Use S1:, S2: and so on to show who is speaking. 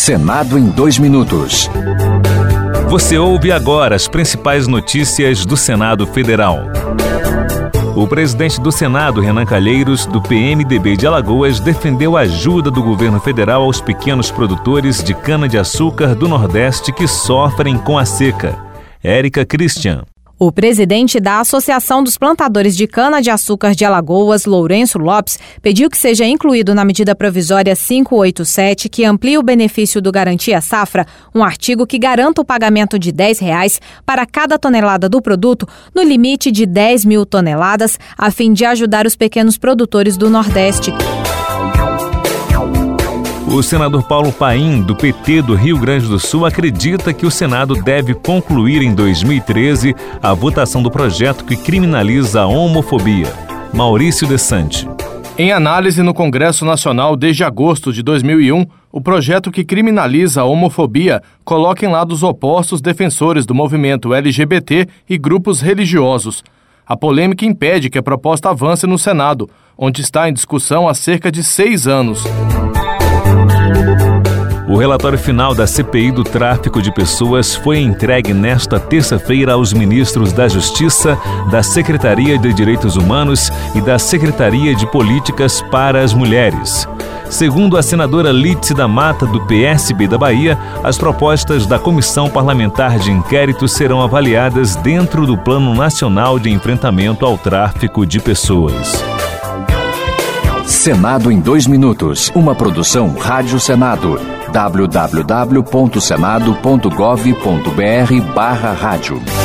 S1: Senado em 2 minutos.
S2: Você ouve agora as principais notícias do Senado Federal. O presidente do Senado, Renan Calheiros, do PMDB de Alagoas, defendeu a ajuda do governo federal aos pequenos produtores de cana-de-açúcar do Nordeste que sofrem com a seca. Érica Christian.
S3: O presidente da Associação dos Plantadores de Cana-de-Açúcar de Alagoas, Lourenço Lopes, pediu que seja incluído na medida provisória 587, que amplia o benefício do Garantia Safra, um artigo que garanta o pagamento de R$10 para cada tonelada do produto, no limite de 10 mil toneladas, a fim de ajudar os pequenos produtores do Nordeste.
S2: O senador Paulo Paim, do PT do Rio Grande do Sul, acredita que o Senado deve concluir em 2013 a votação do projeto que criminaliza a homofobia. Maurício Desante.
S4: Em análise no Congresso Nacional desde agosto de 2001, o projeto que criminaliza a homofobia coloca em lados opostos defensores do movimento LGBT e grupos religiosos. A polêmica impede que a proposta avance no Senado, onde está em discussão há cerca de 6 anos.
S2: O relatório final da CPI do tráfico de pessoas foi entregue nesta terça-feira aos ministros da Justiça, da Secretaria de Direitos Humanos e da Secretaria de Políticas para as Mulheres. Segundo a senadora Lídice da Mata, do PSB da Bahia, as propostas da Comissão Parlamentar de Inquérito serão avaliadas dentro do Plano Nacional de Enfrentamento ao Tráfico de Pessoas.
S1: Senado em 2 minutos. Uma produção Rádio Senado. www.senado.gov.br/rádio